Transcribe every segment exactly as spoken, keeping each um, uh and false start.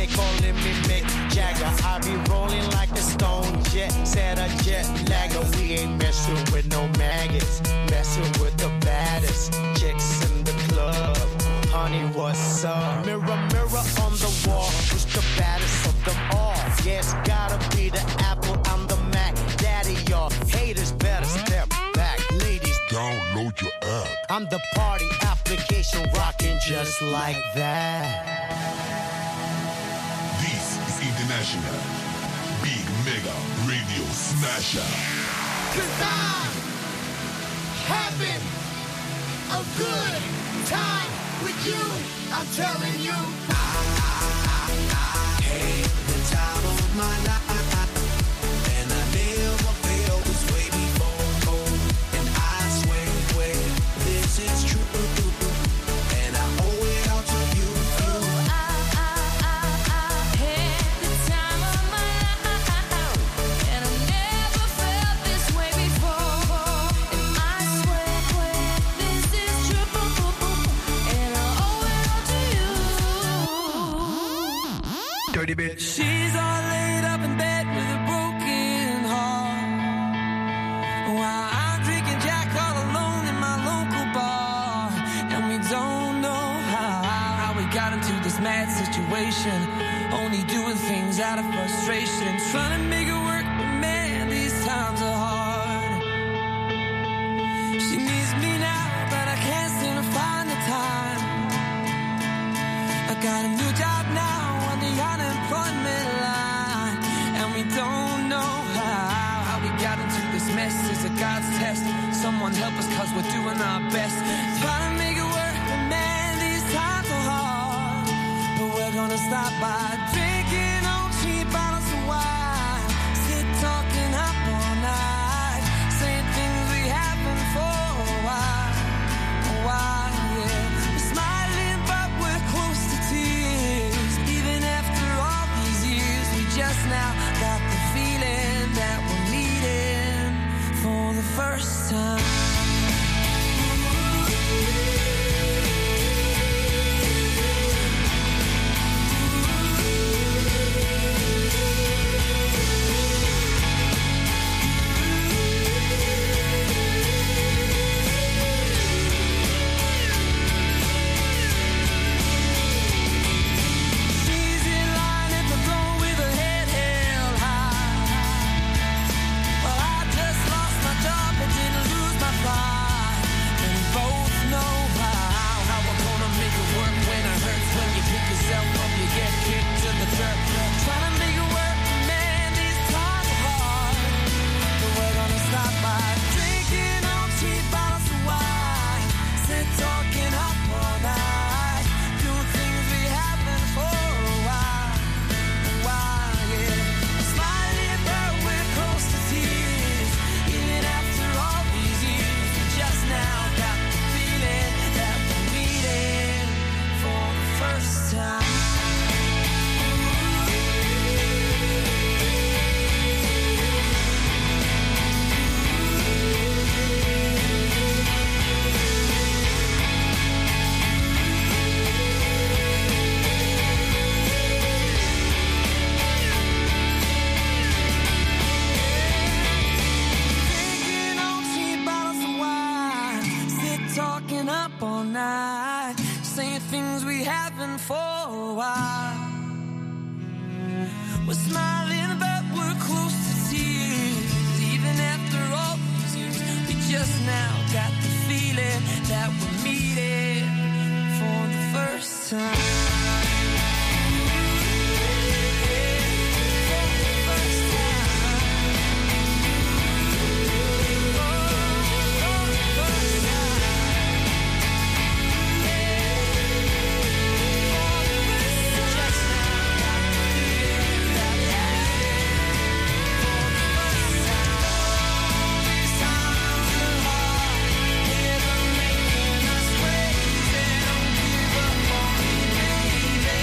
they calling me Mick Jagger. I be rolling like a stone jet, said a jet lagger. We ain't messing with no maggots, messing with the baddest chicks in the club. Honey, what's up? Mirror, mirror on the wall, who's the baddest of them all? Yeah, it's gotta be the Apple, I'm the Mac. Daddy, y'all haters better step back. Ladies, download your app. I'm the party application rocking just like that. This is International Big Mega Radio Smasher. Cause I'm having a good time with you. I'm telling you, I, I, I, I had the time of my life, and I never felt this way before. And I swear, swear, this is true, and I owe it all to you. Oh, I, I, I, I had the time of my life, and I never felt this way before. And I swear, swear, this is true, and I owe it all to you. Dirty bitch. She's all laid up in bed with a broken heart, while I'm drinking Jack all alone in my local bar. And we don't know how, how we got into this mad situation, only doing things out of frustration, trying to make it work, but man, these times are hard. She needs me now, but I can't seem to find the time. I got a new job now on the unemployment line, and we don't know how, how we got into this mess. Is it God's test? Someone help us, cause we're doing our best, trying to make it work, but man, these times are hard. But we're gonna stop by drinking on cheap bottles of wine, sit talking up all night, saying things we haven't for a while, a while, yeah. We're smiling but we're close to tears, even after all these years. We just now got the feeling that we're meeting for the first time. She's in line at the door with her head held high. Well, I just lost my job but didn't lose my pride. And we both know how, how we're gonna make it work when it hurts. When you pick yourself up, you get kicked to the dirt. Trying to make it work, man, these times are hard. But we're gonna stop by drinking on cheap bottles of wine, sit talking up all night, doing things we haven't for a while, a while, yeah. Smiling but we're close to tears, even after all these years. We just now got the feeling that we're meeting for the first time. Drinking on cheap bottles of wine, sit talking up all night, saying things we haven't for a while. We're smiling but we're close to tears, even after all these years. We just now got the feeling that we're meeting for the first time. Baby,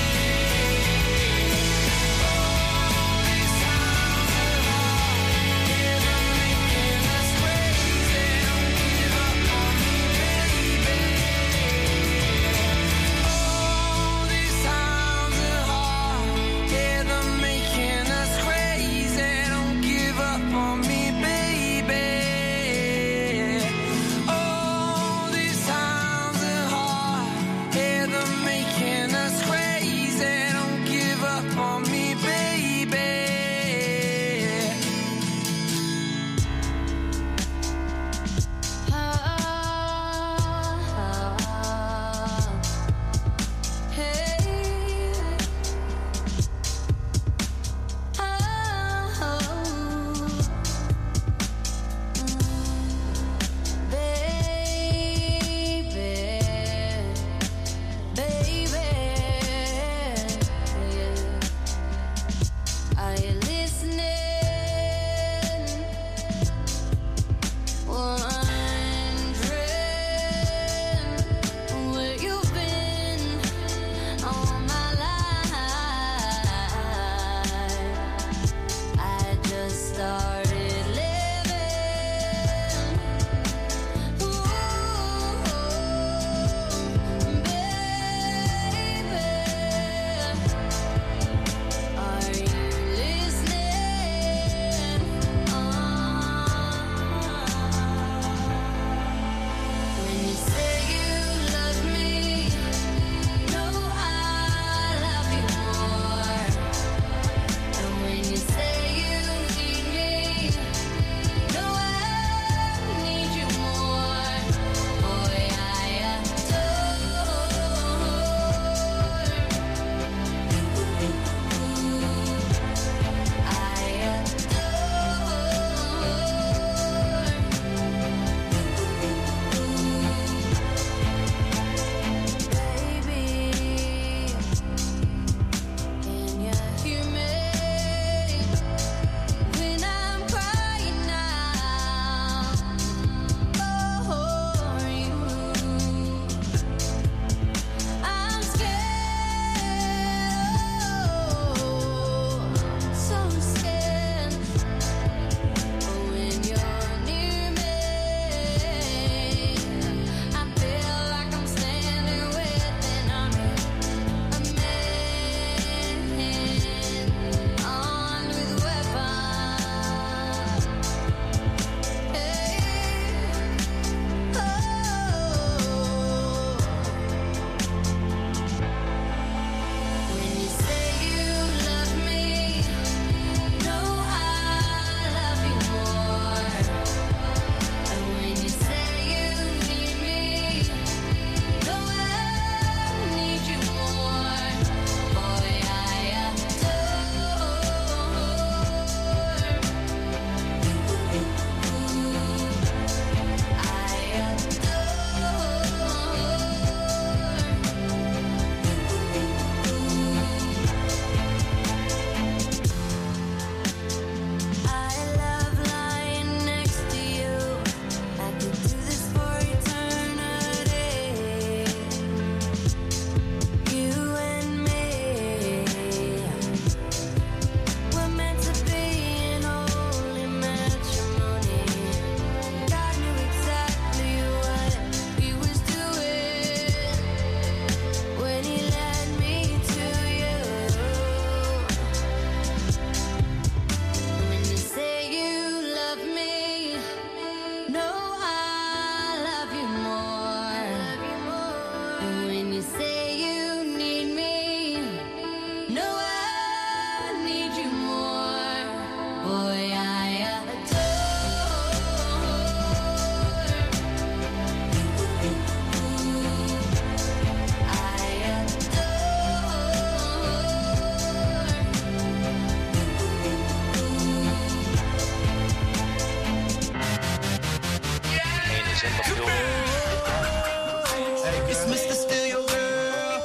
It's Mister Steal Your Girl.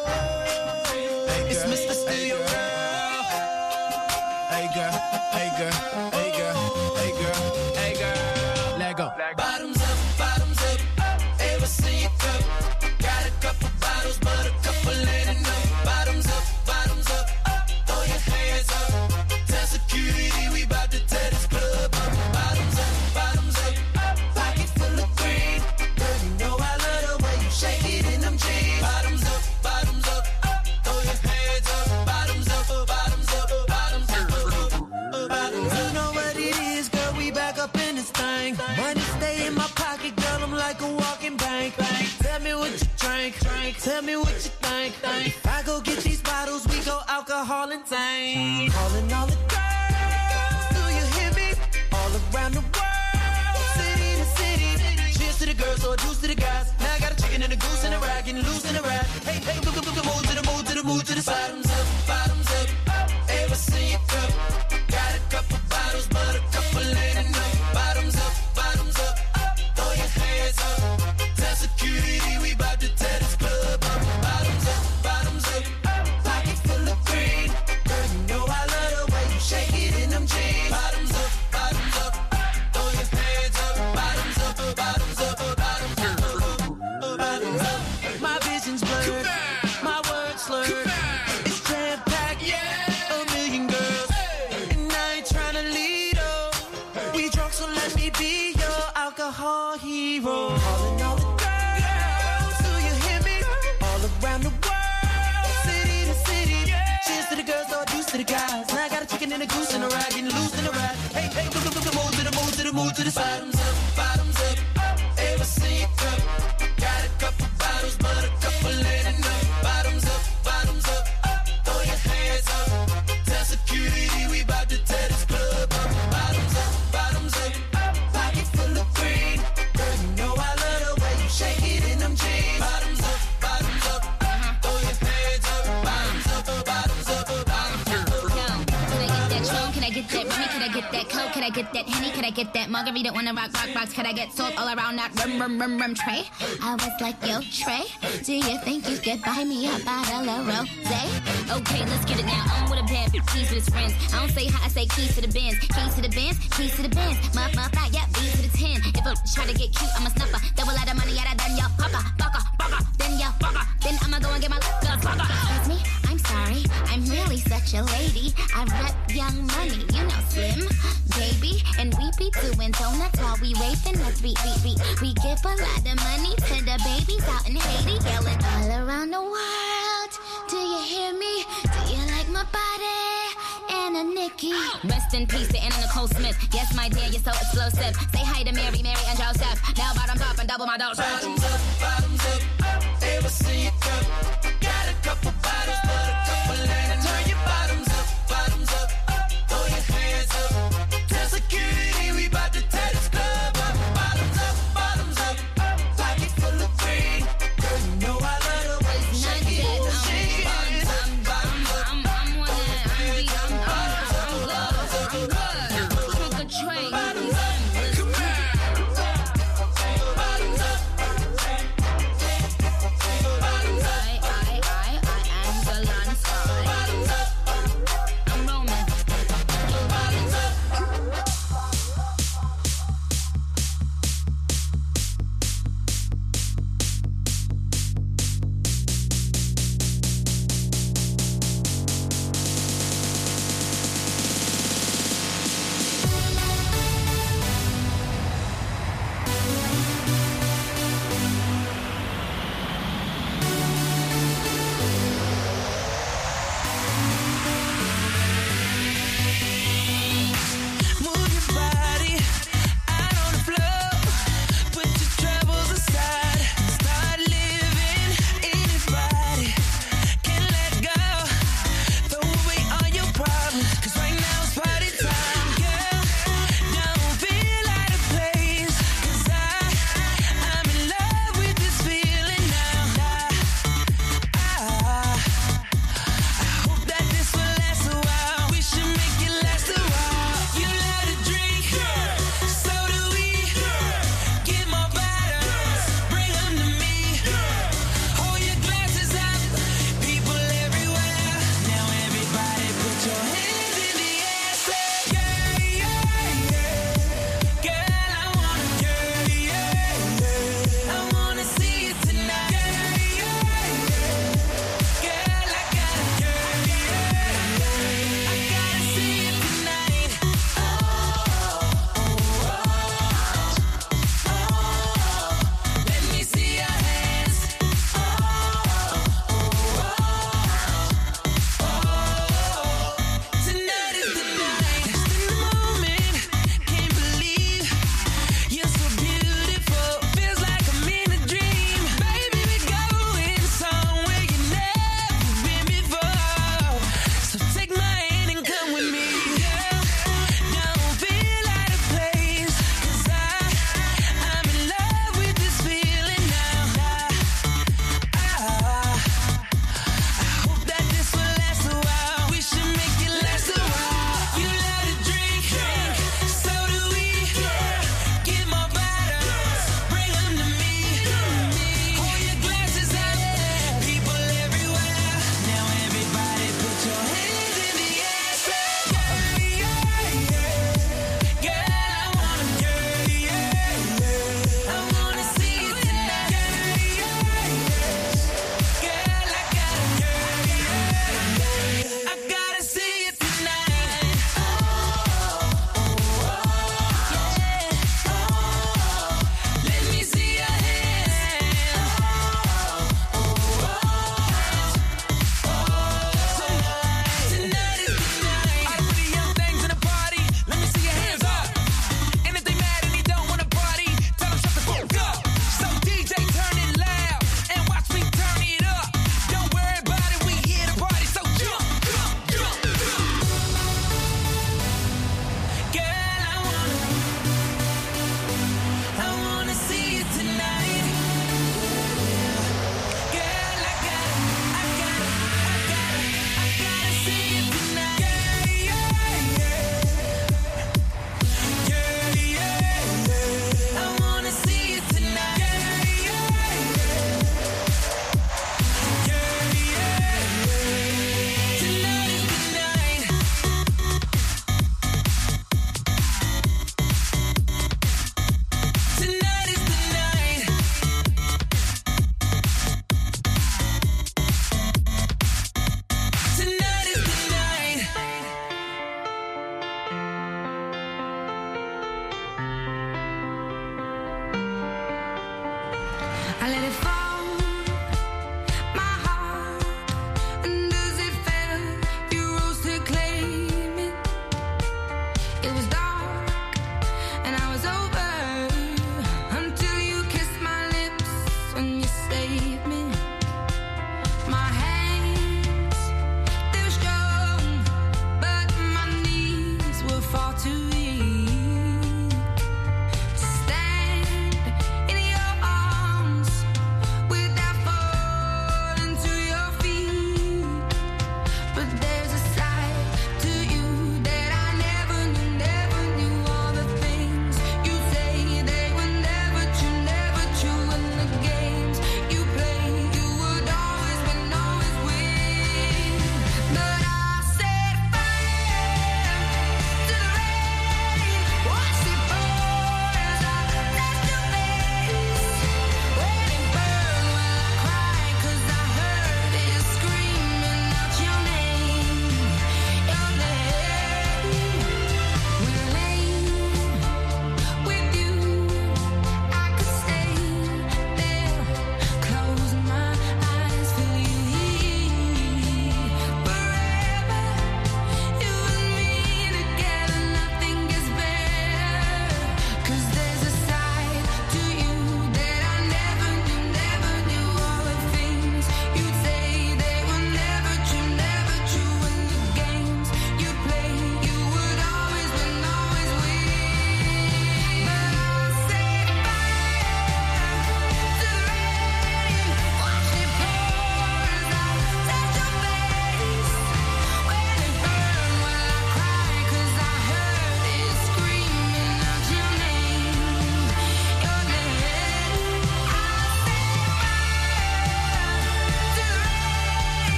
It's Mister Steal Your Girl. Hey girl, hey girl, hey girl, hey girl, hey girl. Let go. Bottoms up, bottoms up. Ever see a cup? Got a couple bottles, but a couple ain't enough. Bottoms up, bottoms up. Throw your hands up. Tell security we bout to tear this club up. Bottoms up, bottoms up. Pocket full of green. Girl, you know I love the way you shake it in them jeans. Bottoms up, bottoms up. Throw your hands up. Bottoms up, bottoms up, bottoms up, bottoms up. You know what it is, girl, we back up in this thing. Money stay in my pocket, girl, I'm like a walking bank. Tell me what you drink, drink. Tell me what you think, think. If I go get these bottles, we go alcohol and tank. Calling all the girls, do you hear me? All around the world, city to city. Cheers to the girls, or juice to the guys. Now I got a chicken and a goose and a rag, getting loose in a rag. Hey, hey, move, move, move, move to the move to the move to the side. Bottoms up, bottoms up. Ever see a cup? Got a couple bottles, but a couple ain't enough. Bottoms up, bottoms up. Throw your hands up. Tell security we bout to tear this club up. Bottoms up, bottoms up. Pocket full of green. Girl, you know I love the way you shake it in them jeans. Bottoms up, bottoms up. Throw your hands up. Bottoms up, bottoms up, bottoms up, bottoms up. My vision's blurred, my words slurred. It's jam-packed, yeah. A million girls, and I ain't tryna lead up. We drunk, so let me be your alcohol hero. Calling all the girls, do you hear me? All around the world, city to city. Cheers to the girls, all juice to the guys. Now I got a chicken and a goose and a rag, getting loose in a rag. Hey, hey, move, move, move, move to the move to the move to the side. Bottoms up, bottoms up. Ever see a cup? Got a couple bottles, but a couple ain't enough. Bottoms up, bottoms up. Throw your hands up. Tell security we bout to tear this club up. Bottoms up, bottoms up. Pocket full of green. Girl, you know I love the way you shake it in them jeans. Bottoms up, bottoms up. Throw your hands up. Bottoms up, bottoms up, bottoms up. Yo, can I get that Tron? Can I get that Remy? Can I get that Coke? Can I get that Henny? Can I get that Margarita? Wanna rock, rock, rocks? Can I get salt all around that rum, rum, rum, rum tray? I was like, yo, Trey, do you think you could buy me a bottle of rosé? Okay, let's get it now. I'm with a bad bitch, keys with his friends. I don't say hi, I say keys to the Benz. Keys to the Benz, keys to the Benz. Muff, muff, fly, yeah, B to the ten. If I try to get cute, I'm a snuffer. Double out of money, yeah, then y'all fucker, fucker, fucker. Then y'all fucker. Then I'ma go and get my little fucker. Excuse me, I'm sorry, I'm really such a lady. I rep Young Money, you know Slim, baby. And we be doing donuts while we raping us. We, we, we, we give a lot of money to the babies out in Haiti. Yelling all around the world, do you hear me? Do you like my body? Anna Nikki. Rest in peace to Anna Nicole Smith. Yes, my dear, you're so explosive. Say hi to Mary, Mary, and Joseph. Now bottoms up and double my dose. Bottoms up, bottoms up. Ever see a cup? Got a couple bottles, but a couple ain't enough. Turn your bottoms up, bottoms up. Throw your hands up. Tell security we bout to tear this club up. Bottoms up, bottoms up. Pocket full of green. Girl, you know I love the way you shake it. Shake it. Bottoms up, I'm, I'm one that I'm beat. I'm, I'm, I'm good. I'm good. Trick or treat. bottoms up. Come on. Bottoms up.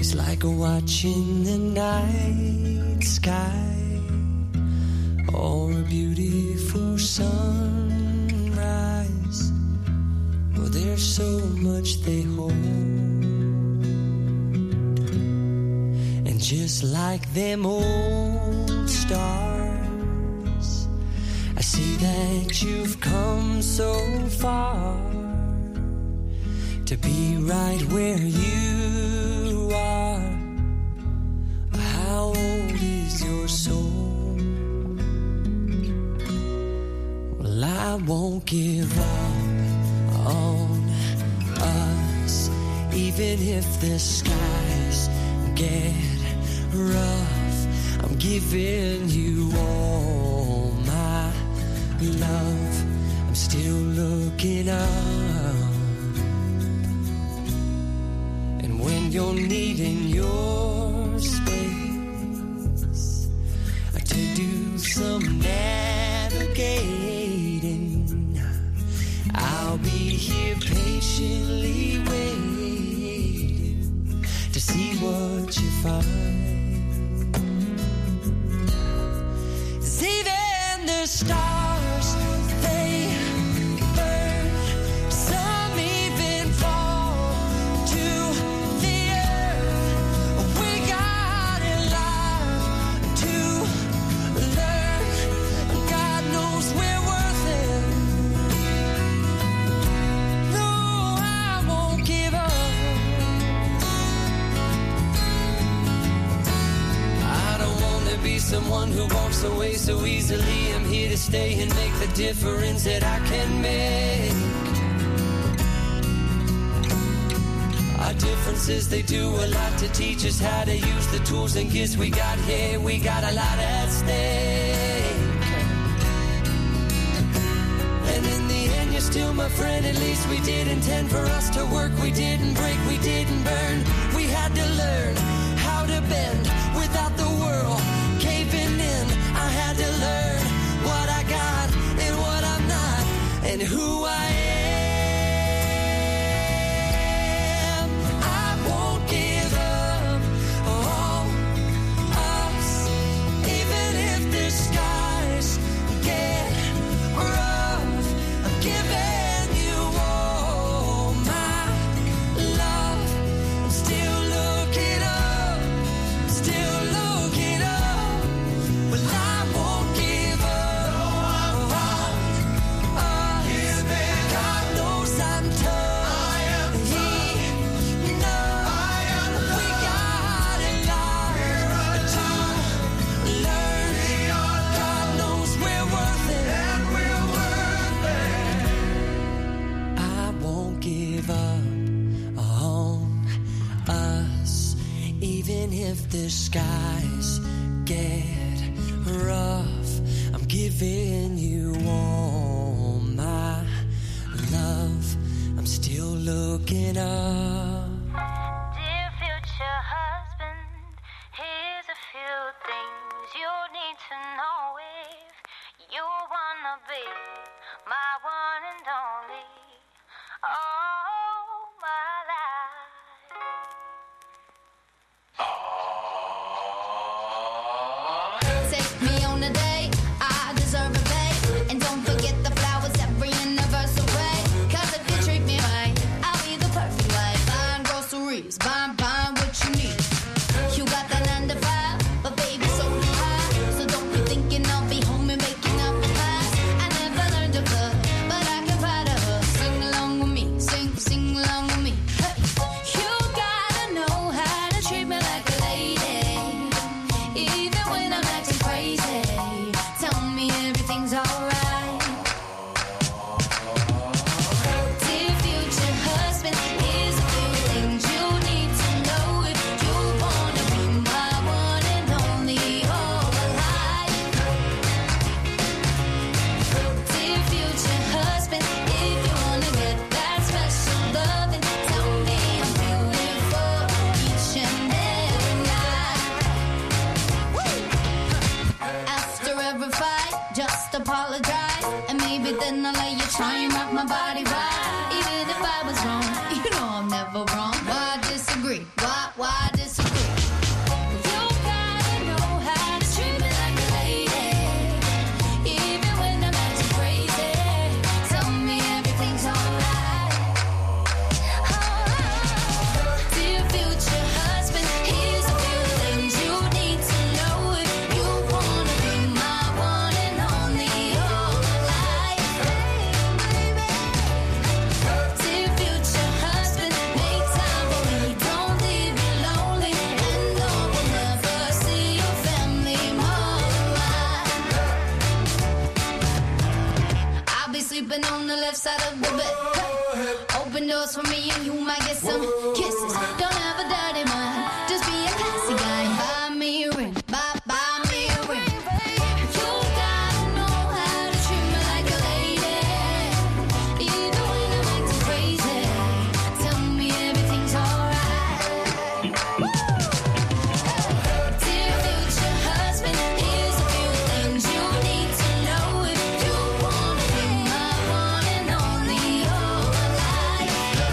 It's like watching the night sky or a beautiful sunrise. Oh, there's so much they hold. And just like them old stars, I see that you've come so far to be right where you are. How old is your soul? Well, I won't give up on us, even if the skies get rough. I'm giving you all my love. I'm still looking up. And when you're needing your space to do some navigating, I'll be here patiently waiting to see what you find. 'Cause even the stars, they burn. Some even fall to the earth. We got in life to learn. God knows we're worth it. No, I won't give up. I don't want to be someone who walks away so easily. I'm here to stay and make the difference that I can make. Our differences, they do a lot to teach us how to use the tools and gifts we got here. We got a lot at stake. And in the end, you're still my friend. At least we did intend for us to work. We didn't break, we didn't burn. We had to learn how to bend without the world caving in. I had to learn what I got and what I'm not and who I am. I won't give up on us, even if the skies get rough. I'm giving you all my love. I'm still looking up, still looking up. Well, I won't give up on us. God knows I'm tough. He knows we got a lot to learn. God knows we're worth it. I won't give up on us, even if the skies get rough. I'm giving you all my love. I'm still looking up. Dear future husband, here's a few things you need to know if you wanna be my one and only. All my life. Take me on a date, I deserve a date. And don't forget the flowers every anniversary. 'Cause if you treat me right, I'll be the perfect wife. I girls for me and you might get some kisses. Don't have a dirty mind, just be a classy guy. Buy me a ring, buy, buy me a ring. You gotta know how to treat me like a lady. Even when I'm acting crazy, tell me everything's alright. Dear future husband, here's a few things you need to know if you wanna be my one and only all my life.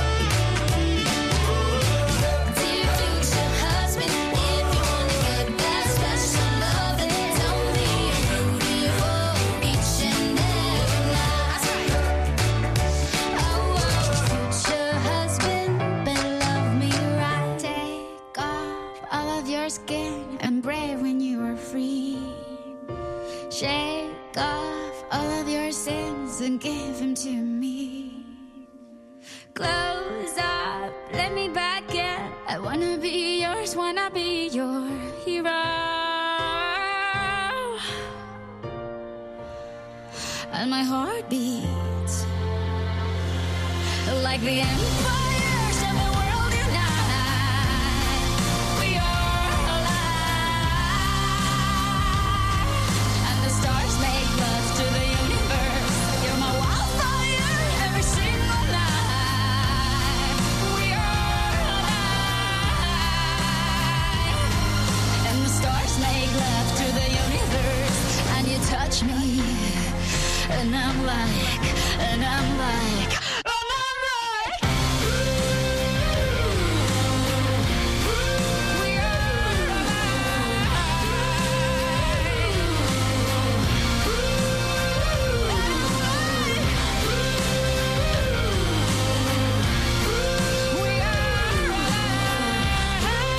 Dear future husband, if you wanna get that special love, then tell me you're beautiful each and every night. Oh, future husband, better love me right. Take off all of your skin and brave when you are free. Shake off all of your sins and give them to me. Close up, let me back in. I wanna be yours, wanna be your hero. And my heart beats like the empires of the world unite. We are alive, and the stars make love to the universe. You're my wildfire every single night. We are alive, and the stars make love to the universe. And you touch me, and I'm like, and I'm like,